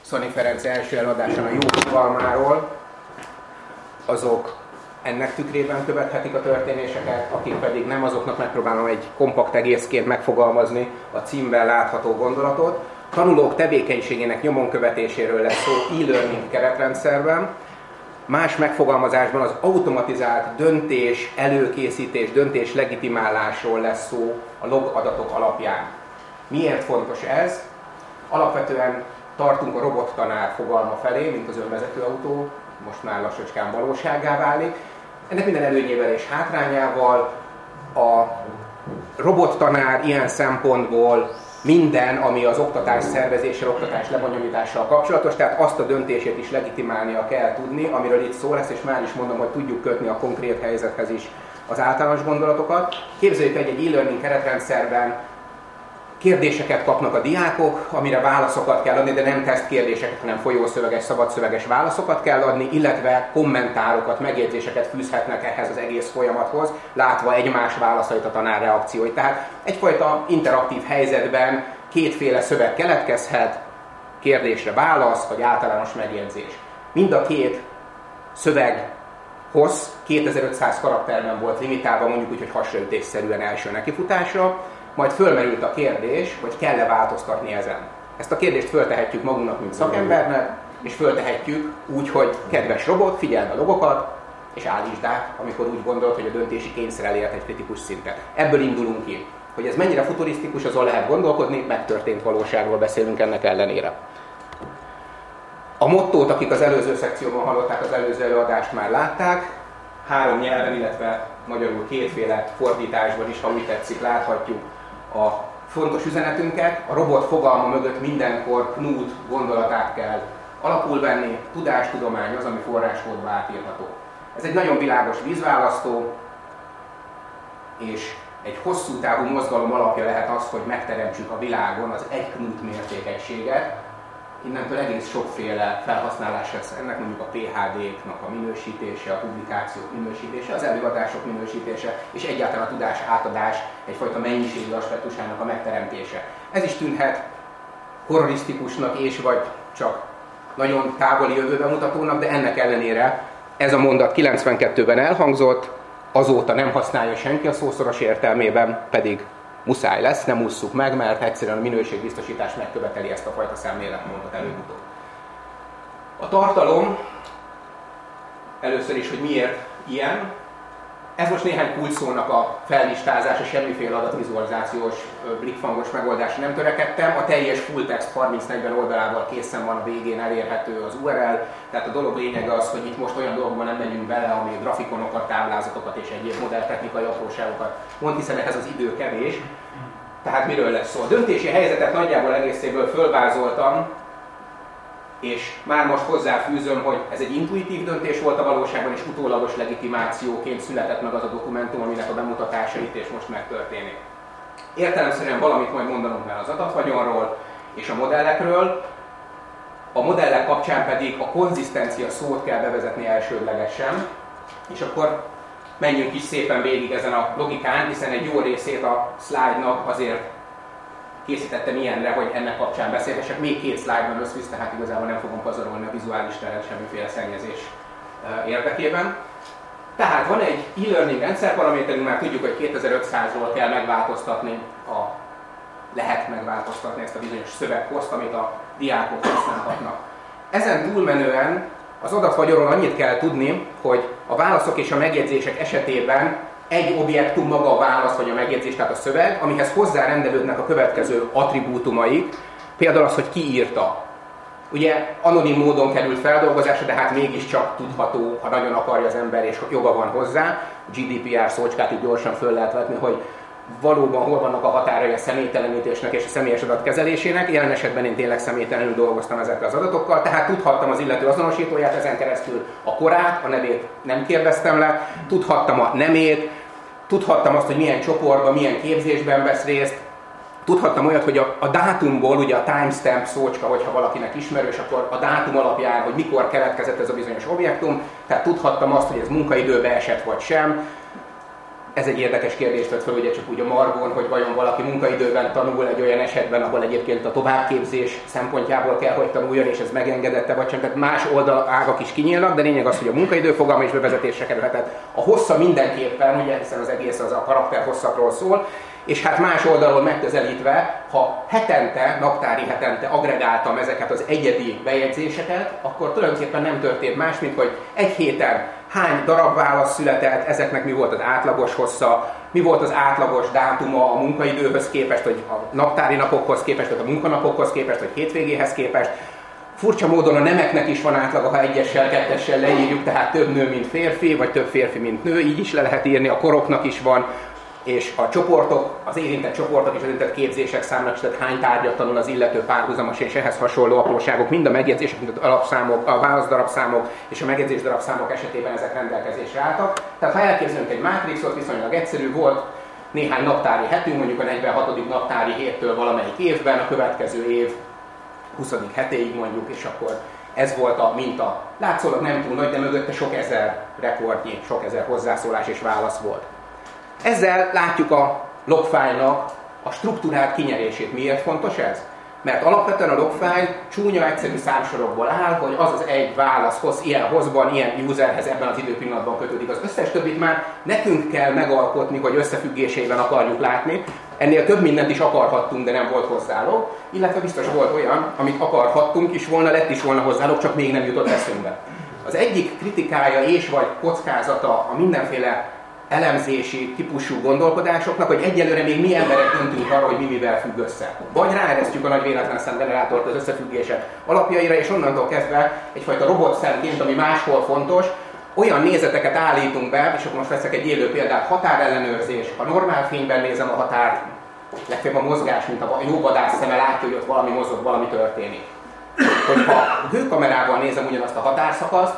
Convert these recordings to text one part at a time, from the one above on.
Szani Ferenc első előadásán a jó fogalmáról, azok ennek tükrében követhetik a történéseket, akik pedig nem, azoknak megpróbálom egy kompakt egészként megfogalmazni a címben látható gondolatot. Tanulók tevékenységének nyomon követéséről lesz szó e-learning keretrendszerben, más megfogalmazásban az automatizált döntés, előkészítés, döntés legitimálásról lesz szó a log adatok alapján. Miért fontos ez? Alapvetően tartunk a robottanár fogalma felé, mint az önvezető autó, most már lassacskán valósággá válik. Ennek minden előnyével és hátrányával a robottanár ilyen szempontból minden, ami az oktatás szervezéssel, oktatás lebonyolítással kapcsolatos, tehát azt a döntését is legitimálnia kell tudni, amiről itt szó lesz, és már is mondom, hogy tudjuk kötni a konkrét helyzethez is az általános gondolatokat. Képzeljük egy e-learning keretrendszerben kérdéseket kapnak a diákok, amire válaszokat kell adni, de nem tesztkérdéseket, hanem folyószöveges, szabadszöveges válaszokat kell adni, illetve kommentárokat, megjegyzéseket fűzhetnek ehhez az egész folyamathoz, látva egymás válaszait, a tanár reakcióit. Tehát egyfajta interaktív helyzetben kétféle szöveg keletkezhet, kérdésre válasz, vagy általános megjegyzés. Mind a két szöveg hossz 2500 karakterben volt limitálva, mondjuk úgy, hogy hasraütésszerűen első nekifutásra, majd fölmerült a kérdés, hogy kell-e változtatni ezen. Ezt a kérdést föltehetjük magunknak, mint szakembernek, és föltehetjük úgy, hogy kedves robot, figyeld a logokat, és állítsd át, amikor úgy gondolod, hogy a döntési kényszer elért egy kritikus szintet. Ebből indulunk ki. Hogy ez mennyire futurisztikus, azon lehet gondolkodni, megtörtént valóságról beszélünk ennek ellenére. A mottót, akik az előző szekcióban hallották, az előző előadást már látták, 3 nyelven, illetve magyarul kétféle fordításban is, ha úgy tetszik, láthatjuk a fontos üzenetünket. A robot fogalma mögött mindenkor Knuth gondolatát kell alapul venni, tudástudomány az, ami forráskódba átírható. Ez egy nagyon világos vízválasztó, és egy hosszú távú mozgalom alapja lehet az, hogy megteremtsük a világon az egy Knuth mértékegységet. Innentől egész sokféle felhasználás lesz ennek, mondjuk a PhD-knak a minősítése, a publikációk minősítése, az előadások minősítése, és egyáltalán a tudás átadás egyfajta mennyiségi aspektusának a megteremtése. Ez is tűnhet horrorisztikusnak és vagy csak nagyon távoli jövőben mutatónak, de ennek ellenére ez a mondat 92-ben elhangzott, azóta nem használja senki a szószoros értelmében, pedig muszáj lesz, nem ússzuk meg, mert egyszerűen a minőségbiztosítás megköveteli ezt a fajta szemléletmódot előbb-utóbb. A tartalom, először is, hogy miért ilyen, ez most néhány kulcsszónak a fellistázása, semmiféle adatvizualizációs, blikfangos megoldásra nem törekedtem. A teljes full text 30-40 oldalával készen van, a végén elérhető az URL, tehát a dolog lényege az, hogy itt most olyan dolgokban nem megyünk bele, ami grafikonokat, táblázatokat és egyéb modelltechnikai apróságokat mond, hiszen ehhez az idő kevés. Tehát miről lesz szó? A döntési helyzetet nagyjából egészéből fölvázoltam, és már most hozzáfűzöm, hogy ez egy intuitív döntés volt a valóságban, és utólagos legitimációként született meg az a dokumentum, aminek a bemutatása itt és most megtörténik. Értelemszerűen valamit majd mondanunk el az adatvagyonról és a modellekről, a modellek kapcsán pedig a konzisztencia szót kell bevezetni elsődlegesen, és akkor menjünk is szépen végig ezen a logikán, hiszen egy jó részét a szlájdnak azért készítettem ilyenre, hogy ennek kapcsán beszélhessek. Még 2 szlájdban összvisz, tehát igazából nem fogom pazarolni a vizuális teret semmiféle szennyezés érdekében. Tehát van egy e-learning rendszerparaméterünk, már tudjuk, hogy 2500-ról kell megváltoztatni, lehet megváltoztatni ezt a bizonyos szöveghozt, amit a diákok használhatnak. Ezen túlmenően az adatvagyonról annyit kell tudni, hogy a válaszok és a megjegyzések esetében egy objektum maga a válasz vagy a megjegyzés, tehát a szöveg, amihez hozzárendelődnek a következő attribútumaik, például az, hogy ki írta. Ugye anonim módon került feldolgozásra, de hát mégiscsak tudható, ha nagyon akarja az ember és joga van hozzá. A GDPR szócskát így gyorsan föl lehet vetni, hogy valóban hol vannak a határai a személytelenítésnek és a személyes adatkezelésének. Jelen esetben én tényleg személytelenül dolgoztam ezekkel az adatokkal, tehát tudhattam az illető azonosítóját, ezen keresztül a korát, a nevét nem kérdeztem le, tudhattam a nemét, tudhattam azt, hogy milyen csoportban, milyen képzésben vesz részt, tudhattam olyat, hogy a dátumból, ugye a timestamp szócska, hogyha valakinek ismerős, akkor a dátum alapján, hogy mikor keletkezett ez a bizonyos objektum, tehát tudhattam azt, hogy ez munkaidőbe esett vagy sem. ez egy érdekes kérdést vett fel, ugye csak úgy a margon, hogy vajon valaki munkaidőben tanul egy olyan esetben, ahol egyébként a továbbképzés szempontjából kell, hogy tanuljon, és ez megengedette, vagy sem. Tehát más oldalágak is kinyílnak, de lényeg az, hogy a munkaidő fogalma is bevezetésre kerülhetett. A hossza mindenképpen, ugye, hiszen az egész az a karakter hosszakról szól, és hát más oldalról megközelítve, ha naptári hetente agregáltam ezeket az egyedi bejegyzéseket, akkor tulajdonképpen nem történt más, mint hogy egy héten hány darab válasz született, ezeknek mi volt az átlagos hossza, mi volt az átlagos dátuma a munkaidőhöz képest, vagy a naptári napokhoz képest, vagy a munkanapokhoz képest, vagy hétvégéhez képest. Furcsa módon a nemeknek is van átlaga, ha egyessel, kettessel leírjuk, tehát több nő, mint férfi, vagy több férfi, mint nő, így is le lehet írni, a koroknak is van, és a csoportok, az érintett csoportok és az érintett képzések számnak, tehát hány tárgyat tanul az illető párhuzamos és ehhez hasonló apróságok, mind a megjegyzések, mind az alapszámok, a válaszdarabszámok és a megjegyzés darabszámok esetében ezek rendelkezésre álltak. Tehát ha elképzelünk egy mátrixot, viszonylag egyszerű volt, néhány naptári hetünk, mondjuk a 46. naptári héttől valamelyik évben, a következő év 20. hetéig mondjuk, és akkor ez volt a minta. Látszólag nem túl nagy, de mögötte sok ezer rekordnyi, sok ezer hozzászólás és válasz volt. Ezzel látjuk a logfile-nak a struktúrált kinyerését. Miért fontos ez? Mert alapvetően a logfile csúnya, egyszerű számsorokból áll, hogy az az egy válasz ilyen hosszban, ilyen userhez ebben az időpillanatban kötődik. Az összes többit már nekünk kell megalkotni, hogy összefüggéseiben akarjuk látni. Ennél több mindent is akarhattunk, de nem volt hozzá log, illetve biztos volt olyan, amit akarhattunk is volna, lett is volna hozzá log, csak még nem jutott eszünkbe. Az egyik kritikája és vagy kockázata a mindenféle elemzési típusú gondolkodásoknak, hogy egyelőre még mi emberek döntünk arra, hogy mi mivel függ össze. Vagy ráeresztjük a nagy véletlenszám generátort az összefüggések alapjaira, és onnantól kezdve egyfajta robotszemként, ami máshol fontos, olyan nézeteket állítunk be, és akkor most veszek egy élő példát, határellenőrzés. Ha normál fényben nézem a határ, legfeljebb a mozgás, mint a jó vadász szeme látja, hogy ott valami mozog, valami történik. Hogyha hőkamerával nézem ugyanazt a határszakaszt,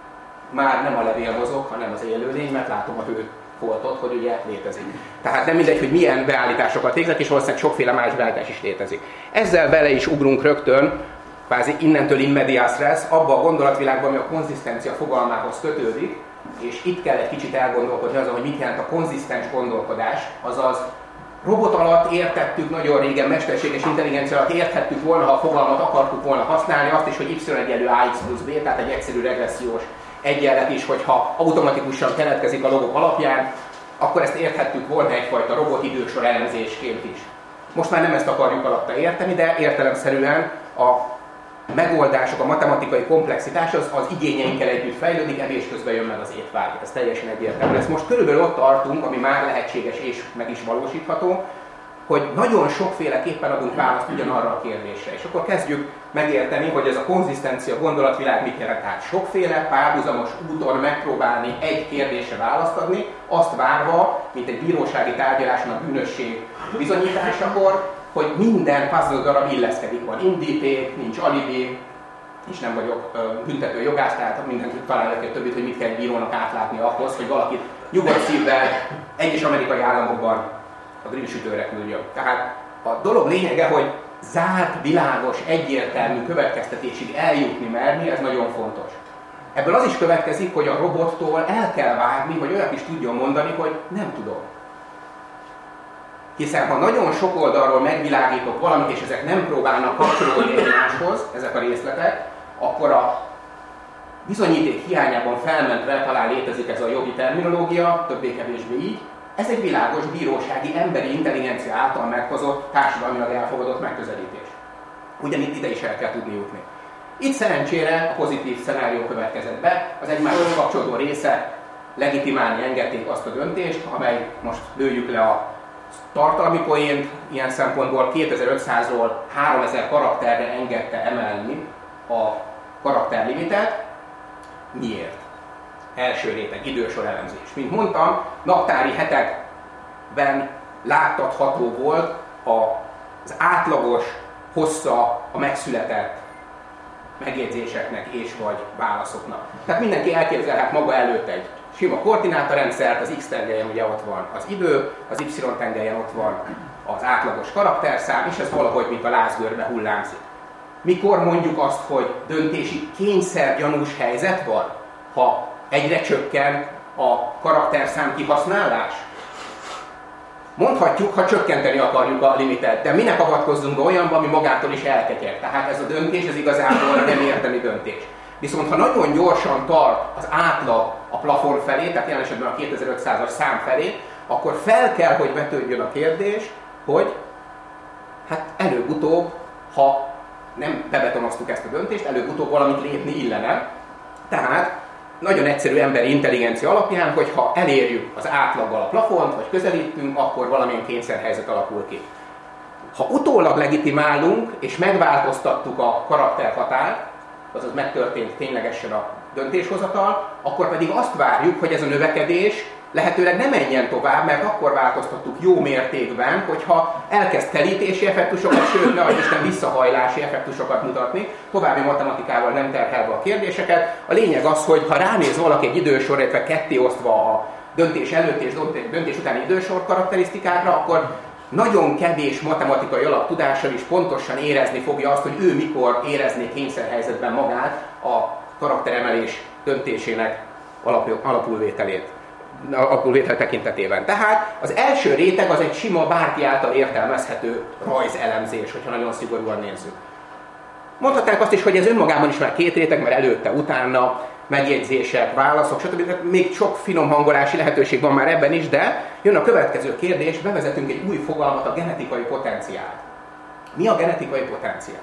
már nem a levél mozog, hanem az élőlény, mert látom a hőfoltot, hogy ugye létezik. Tehát nem mindegy, hogy milyen beállításokat végzek, és valószínűleg sokféle más beállítás is létezik. Ezzel bele is ugrunk rögtön, kvázi innentől in medias res, abba a gondolatvilágban, ami a konzisztencia fogalmához kötődik, és itt kell egy kicsit elgondolkodni azon, hogy mit jelent a konzisztens gondolkodás, azaz robot alatt értettük nagyon régen, mesterséges intelligencia alatt érthettük volna, ha a fogalmat akartuk volna használni, azt is, hogy y egyenlő ax plusz b, tehát egy egyszerű regressziós egyenlet is, hogyha automatikusan keletkezik a logok alapján, akkor ezt érthettük volna egyfajta robot idősor elemzésként is. Most már nem ezt akarjuk alatta érteni, de értelemszerűen a megoldások, a matematikai komplexitás az igényeinkkel együtt fejlődik, evés közben jön meg az étvágy. Ez teljesen egyértelmű. Ezt most körülbelül ott tartunk, ami már lehetséges és meg is valósítható, hogy nagyon sokféleképpen adunk választ ugyanarra a kérdésre. És akkor kezdjük megérteni, hogy ez a konzisztencia gondolatvilág mit jelent. Tehát sokféle párhuzamos úton megpróbálni egy kérdésre választ adni, azt várva, mint egy bírósági tárgyaláson a bűnösség bizonyításakor, hogy minden puzzle darab illeszkedik. Van indíték, nincs alibi, és nem vagyok büntető jogász, tehát mindent találok egy többit, hogy mit kell egy bírónak átlátni ahhoz, hogy valakit nyugodt szívvel egyes amerikai államokban a grillsütőre küldjön. Tehát a dolog lényege, hogy zárt, világos, egyértelmű következtetésig eljutni merni, ez nagyon fontos. Ebből az is következik, hogy a robottól el kell várni, hogy olyat is tudjon mondani, hogy nem tudom. Hiszen ha nagyon sok oldalról megvilágítok valamit, és ezek nem próbálnak kapcsolódni egymáshoz, ezek a részletek, akkor a bizonyíték hiányában felmentve talán létezik ez a jogi terminológia, többé-kevésbé így. Ez egy világos bírósági emberi intelligencia által meghozott, társadalmilag elfogadott megközelítés. Ugyanitt ide is el kell tudni jutni. Itt szerencsére a pozitív szenárió következett be, az egymáshoz kapcsolódó része legitimálni engedték azt a döntést, amely most lőjük le a tartalmi poént, ilyen szempontból 2500-ról 3000 karakterre engedte emelni a karakterlimitet. Miért? Első réteg, idősor elemzés. Mint mondtam, naptári hetekben láttatható volt az átlagos hossza a megszületett megjegyzéseknek és vagy válaszoknak. Tehát mindenki elképzelhet maga előtt egy sima koordinátorrendszert, az X tengelyen ugye ott van az idő, az Y tengelyen ott van az átlagos karakterszám, és ez valahogy mint a lázgörbe hullámzik. Mikor mondjuk azt, hogy döntési kényszergyanús helyzet van, ha egyre csökken a karakterszám kihasználás? Mondhatjuk, ha csökkenteni akarjuk a limitet, de minek avatkozzunk be olyanba, ami magától is elketyeg. Tehát ez a döntés, ez igazából nem érdemi döntés. Viszont ha nagyon gyorsan tart az átlag a plafon felé, tehát jelen esetben a 2500-as szám felé, akkor fel kell, hogy vetődjön a kérdés, hogy hát előbb-utóbb, ha nem bebetonoztuk ezt a döntést, előbb-utóbb valamit lépni illene. Tehát nagyon egyszerű emberi intelligencia alapján, hogy ha elérjük az átlaggal a plafont, vagy közelítünk, akkor valamilyen kényszerhelyzet alakul ki. Ha utólag legitimálunk, és megváltoztattuk a karakterhatárt, azaz megtörtént ténylegesen a döntéshozatal, akkor pedig azt várjuk, hogy ez a növekedés lehetőleg ne menjen tovább, mert akkor változtattuk jó mértékben, hogyha elkezd telítési effektusokat, sőt, ne Isten visszahajlási effektusokat mutatni, további matematikával nem terhelve a kérdéseket. A lényeg az, hogy ha ránéz valaki egy idősor, illetve ketté osztva a döntés előtt és döntés utáni idősor karakterisztikákra, akkor nagyon kevés matematikai alaptudással is pontosan érezni fogja azt, hogy ő mikor érezné kényszerhelyzetben magát a karakteremelés döntésének alapulvétel tekintetében. Tehát az első réteg az egy sima, bárki által értelmezhető rajzelemzés, hogyha nagyon szigorúan nézzük. Mondhatnánk azt is, hogy ez önmagában is már két réteg, mert előtte, utána, megjegyzések, válaszok, stb. Még sok finom hangolási lehetőség van már ebben is, de jön a következő kérdés, bevezetünk egy új fogalmat, a genetikai potenciált. Mi a genetikai potenciál?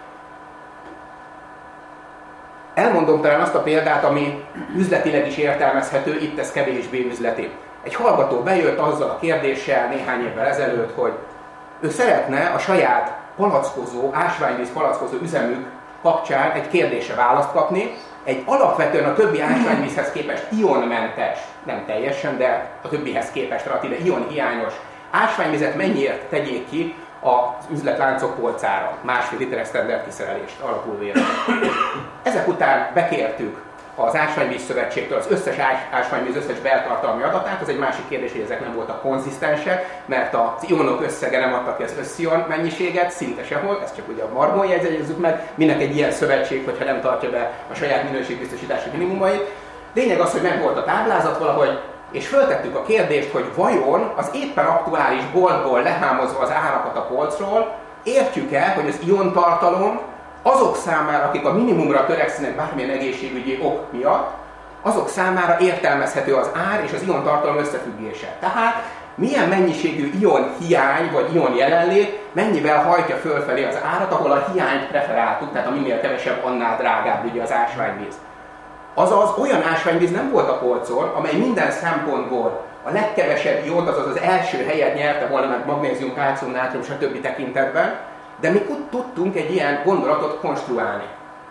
Elmondom talán azt a példát, ami üzletileg is értelmezhető, itt ez kevésbé üzleti. Egy hallgató bejött azzal a kérdéssel néhány évvel ezelőtt, hogy ő szeretne a saját ásványvíz palackozó üzemük kapcsán egy kérdésre választ kapni, egy alapvetően a többi ásványvízhez képest ionmentes, nem teljesen, de a többihez képest relatíve ionhiányos ásványvizet mennyiért tegyék ki az üzletláncok polcára, 1,5 literes standard kiszerelést alapul véve. Ezek után bekértük az Ásványvíz Szövetségtől az összes ásványvíz összes beltartalmi adatát, az egy másik kérdés, hogy ezek nem voltak konzisztensek, mert az ionok összege nem adta ki az összion mennyiséget, szinte sehol, ezt csak ugye a margon jegyezzük meg, minek egy ilyen szövetség, hogyha nem tartja be a saját minőségbiztosítási minimumait. Lényeg az, hogy meg volt a táblázat valahogy, és föltettük a kérdést, hogy vajon az éppen aktuális boltból lehámozva az árakat a polcról, értjük el, hogy az iontartalom azok számára, akik a minimumra törekszenek bármilyen egészségügyi ok miatt, azok számára értelmezhető az ár és az iontartalom összefüggése. Tehát milyen mennyiségű ion hiány vagy ion jelenlét mennyivel hajtja fölfelé az árat, ahol a hiányt preferáltuk, tehát a minél kevesebb, annál drágább ugye az ásványvíz. Azaz olyan ásványvíz nem volt a polcon, amely minden szempontból a legkevesebb iót, azaz az első helyet nyerte volna meg magnézium, kálcium, nátrium, stb. Tekintetben, de mi tudtunk egy ilyen gondolatot konstruálni.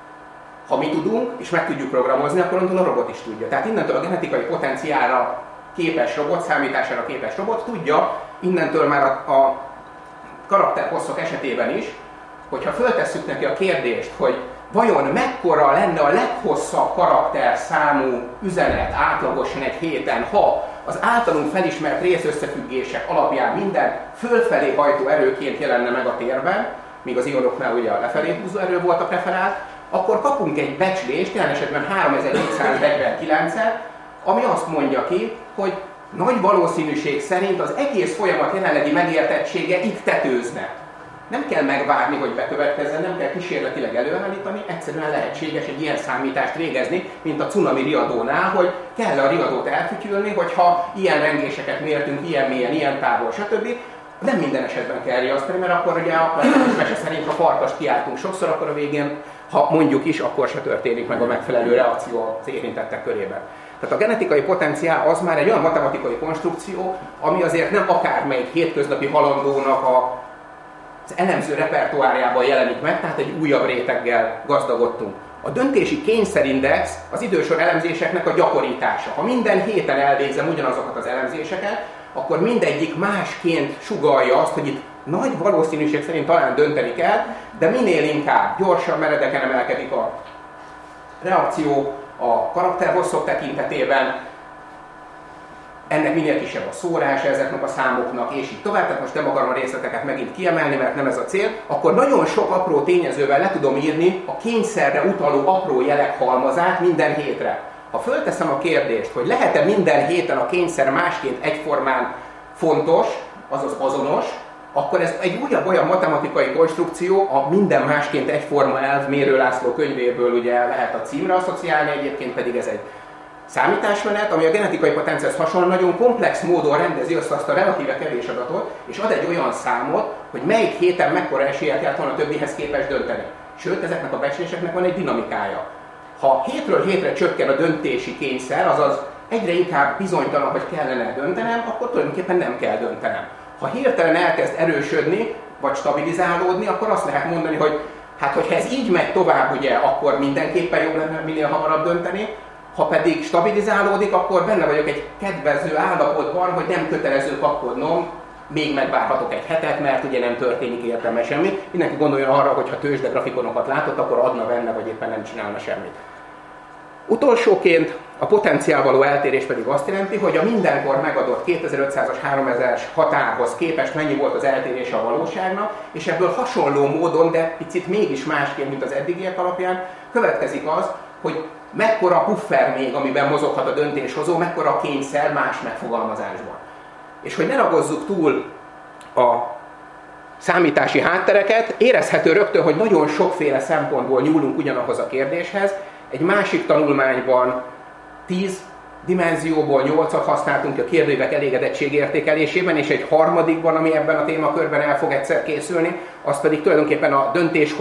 Ha mi tudunk, és meg tudjuk programozni, akkor onnantól a robot is tudja. Tehát innentől a genetikai potenciálra képes robot, számítására képes robot tudja, innentől már a karakterhosszok esetében is, hogyha föltesszük neki a kérdést, hogy vajon mekkora lenne a leghosszabb karakterszámú üzenet átlagosan egy héten, ha az általunk felismert részösszefüggések alapján minden fölfelé hajtó erőként jelenne meg a térben, míg az ionoknál ugye a lefelé húzó erő volt a preferált, akkor kapunk egy becslést, jelen esetben 3449-et, ami azt mondja ki, hogy nagy valószínűség szerint az egész folyamat jelenlegi megértettsége iktetőzne. Nem kell megvárni, hogy bekövetkezzen, nem kell kísérletileg előállítani, egyszerűen lehetséges egy ilyen számítást végezni, mint a cunami riadónál, hogy kell a riadót elfütyülni, hogyha ilyen rengéseket mértünk, ilyen mélyen, ilyen távol, stb. Nem minden esetben kell riasztani, mert akkor ugye a mese szerint, ha farkast kiáltunk sokszor, akkor a végén, ha mondjuk is, akkor se történik meg a megfelelő reakció az érintettek körében. Tehát a genetikai potenciál az már egy olyan matematikai konstrukció, ami azért nem akármelyik hétköznapi halandónak az elemző repertoárjában jelenik meg, tehát egy újabb réteggel gazdagodtunk. A döntési kényszerindex az idősor elemzéseknek a gyakorítása. Ha minden héten elvégzem ugyanazokat az elemzéseket, akkor mindegyik másként sugallja azt, hogy itt nagy valószínűség szerint talán dönteni kell, de minél inkább gyorsan, meredeken emelkedik a reakció a karakterhosszok tekintetében, ennek minél kisebb a szórás ezeknek a számoknak, és így tovább, tehát most nem akarom a részleteket megint kiemelni, mert nem ez a cél, akkor nagyon sok apró tényezővel le tudom írni a kényszerre utaló apró jelek halmazát minden hétre. Ha fölteszem a kérdést, hogy lehet-e minden héten a kényszer másként egyformán fontos, azaz azonos, akkor ez egy újabb olyan matematikai konstrukció, a minden másként egyforma elv Mérő László könyvéből ugye lehet a címre asszociálni, egyébként pedig ez egy számításmenet, ami a genetikai potenciához hasonlóan nagyon komplex módon rendezi azt a relatíve kevés adatot, és ad egy olyan számot, hogy melyik héten mekkora eséllyel kellett volna a többihez képest dönteni. Sőt, ezeknek a becsléseknek van egy dinamikája. Ha hétről hétre csökken a döntési kényszer, azaz egyre inkább bizonytalan, hogy kellene döntenem, akkor tulajdonképpen nem kell döntenem. Ha hirtelen elkezd erősödni, vagy stabilizálódni, akkor azt lehet mondani, hogy hát hogyha ez így megy tovább, ugye, akkor mindenképpen jobb lenne minél hamarabb dönteni. Ha pedig stabilizálódik, akkor benne vagyok egy kedvező állapotban, hogy nem kötelező kapkodnom, még megvárhatok egy hetet, mert ugye nem történik értelme semmi. Mindenki gondoljon arra, hogy ha tőzsdegrafikonokat látott, akkor adna benne, vagy éppen nem csinálna semmit. Utolsóként a potenciál való eltérés pedig azt jelenti, hogy a mindenkor megadott 2500-as, 3000-es határhoz képest mennyi volt az eltérése a valóságnak, és ebből hasonló módon, de picit mégis másként, mint az eddigiek alapján, következik az, hogy mekkora puffer még, amiben mozoghat a döntéshozó, mekkora a kényszer más megfogalmazásban. És hogy ne ragozzuk túl a számítási háttereket, érezhető rögtön, hogy nagyon sokféle szempontból nyúlunk ugyanahoz a kérdéshez. Egy másik tanulmányban 10 dimenzióból 8-at használtunk a kérdőívek elégedettség értékelésében, és egy harmadikban, ami ebben a témakörben el fog egyszer készülni, az pedig tulajdonképpen a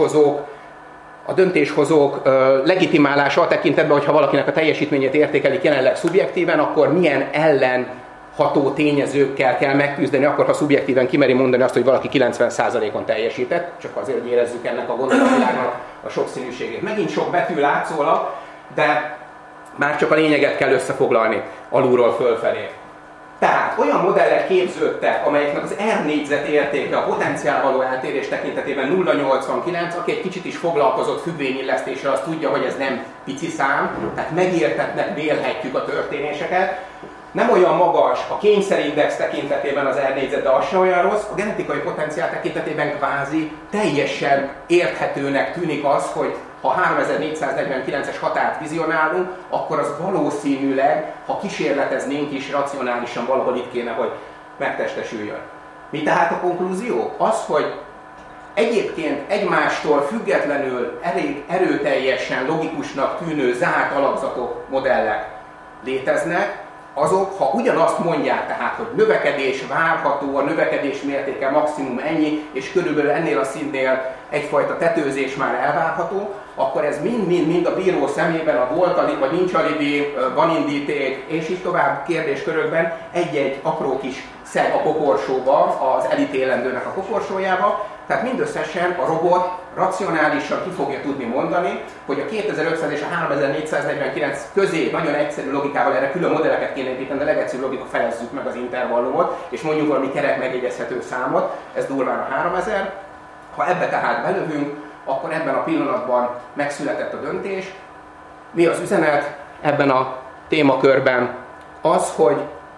döntéshozók legitimálása a tekintetben, hogyha valakinek a teljesítményét értékelik jelenleg szubjektíven, akkor milyen ellenható tényezőkkel kell megküzdeni, akkor ha szubjektíven kimeri mondani azt, hogy valaki 90%-on teljesített, csak azért, hogy érezzük ennek a gondolatvilágnak a sokszínűségét. Megint sok betű látszólag, de már csak a lényeget kell összefoglalni alulról fölfelé. Tehát olyan modellek képződtek, amelyeknek az R négyzet értéke a potenciál való eltérés tekintetében 0,89, aki egy kicsit is foglalkozott függvényillesztéssel, az tudja, hogy ez nem pici szám, tehát megértetnek vélhetjük a történéseket. Nem olyan magas a kényszerindex tekintetében az R négyzet, de az sem olyan rossz, a genetikai potenciál tekintetében kvázi teljesen érthetőnek tűnik az, hogy ha 3449-es határt vizionálunk, akkor az valószínűleg, ha kísérleteznénk is, racionálisan valahol itt kéne, hogy megtestesüljön. Mi tehát a konklúzió? Az, hogy egyébként egymástól függetlenül elég erőteljesen logikusnak tűnő zárt alapzatok, modellek léteznek, azok, ha ugyanazt mondják, tehát, hogy növekedés várható, a növekedés mértéke maximum ennyi, és körülbelül ennél a szintnél egyfajta tetőzés már elvárható, akkor ez mind a bíró szemében a volt alibi, vagy nincs alibi, van indíték, és így tovább kérdéskörökben egy-egy apró kis szeg a koporsóba, az elítélendőnek a koporsójába, tehát mindösszesen a robot racionálisan ki fogja tudni mondani, hogy a 2500 és a 3449 közé nagyon egyszerű logikával erre külön modelleket kéne építeni, de legegyszerűbb logika, felezzük meg az intervallumot, és mondjuk valami kerek megjegyezhető számot, ez durván a 3000. Ha ebbe tehát belövünk, akkor ebben a pillanatban megszületett a döntés. Mi az üzenet ebben a témakörben? Az, hogy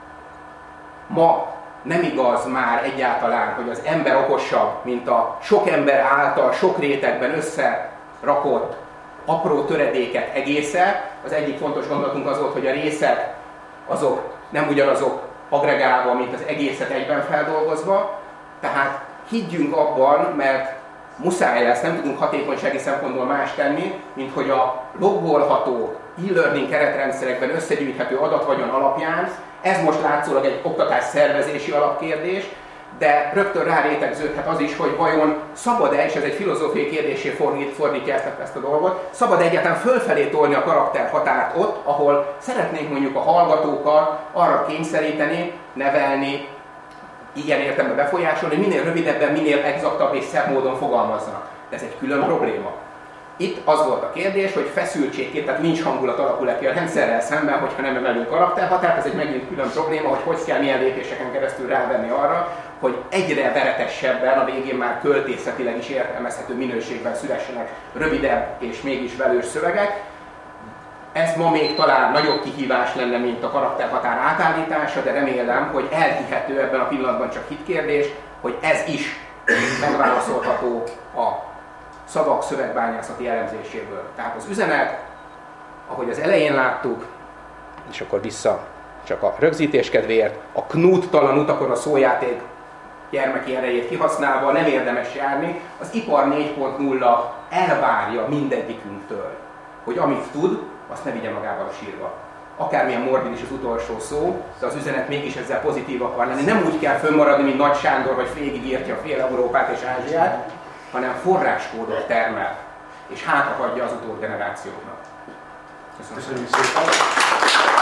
ma nem igaz már egyáltalán, hogy az ember okosabb, mint a sok ember által sok rétegben összerakott apró töredékek egésze. Az egyik fontos gondolatunk az volt, hogy a részek azok nem ugyanazok agregálva, mint az egészet egyben feldolgozva. Tehát higgyünk abban, mert muszáj lesz, nem tudunk hatékonysági szempontból más tenni, mint hogy a logolható e-learning keretrendszerekben összegyűjthető adatvagyon alapján, ez most látszólag egy oktatás szervezési alapkérdés, de rögtön rárétegződhet az is, hogy vajon szabad-e, és ez egy filozófiai kérdésé fordítja ezt a dolgot, szabad egyáltalán fölfelé tolni a karakterhatárt ott, ahol szeretnénk mondjuk a hallgatókat arra kényszeríteni, nevelni, ilyen értelemben befolyásolni, minél rövidebben, minél exaktabb és szebb módon fogalmazzanak. De ez egy külön probléma. Itt az volt a kérdés, hogy feszültségként, tehát nincs hangulat alakul ki a rendszerrel szemben, hogyha nem emelünk karakterhatárt, ez egy megint külön probléma, hogy kell milyen lépéseken keresztül rávenni arra, hogy egyre veretesebben, a végén már költészetileg is értelmezhető minőségben szülessenek rövidebb és mégis velős szövegek. Ez ma még talán nagyobb kihívás lenne, mint a karakterhatár átállítása, de remélem, hogy elhihető ebben a pillanatban csak hitkérdés, hogy ez is megválaszolható a szavak szövegbányászati elemzéséből. Tehát az üzenet, ahogy az elején láttuk, és akkor vissza csak a rögzítés kedvéért, a knúttalan utakon a szójáték gyermeki erejét kihasználva nem érdemes járni. Az ipar 4.0 elvárja mindegyikünktől, hogy amit tud, azt ne vigye magával a sírba. Akármilyen morbid is az utolsó szó, de az üzenet mégis ezzel pozitív akar lenni. Nem úgy kell fönnmaradni, mint Nagy Sándor, hogy végigírtja fél Európát és Ázsiát, hanem forráskódot termel, és hátrahagyja az utódgenerációknak. Köszönöm szépen!